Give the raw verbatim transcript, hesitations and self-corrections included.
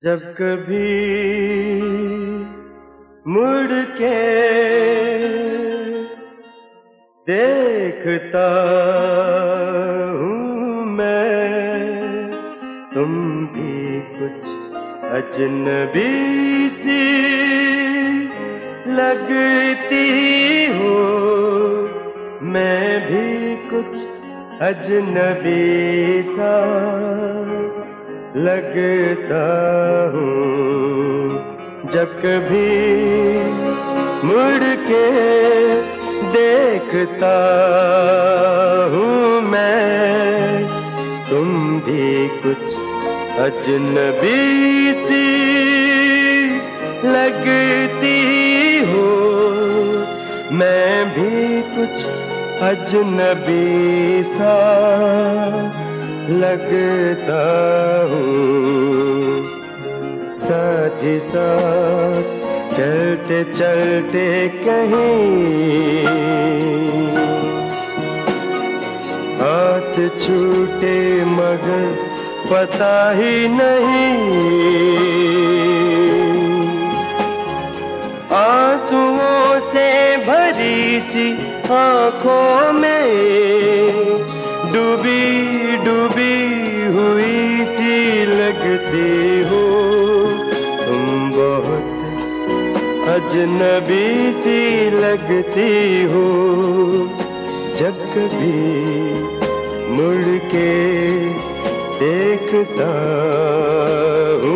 जब कभी मुड़ के देखता हूँ मैं, तुम भी कुछ अजनबी सी लगती हो, मैं भी कुछ अजनबी सा लगता हूँ। जब कभी मुड़ के देखता हूँ मैं, तुम भी कुछ अजनबी सी लगती हो, मैं भी कुछ अजनबी सा लगता हूँ। साथ ही साथ चलते चलते कहीं हाथ छूटे मगर पता ही नहीं, आंसुओं से भरी सी आँखों में डूबी डूबी हुई सी लगती हो, तुम बहुत अजनबी सी लगती हो। जब कभी मुड़ के देखता हूँ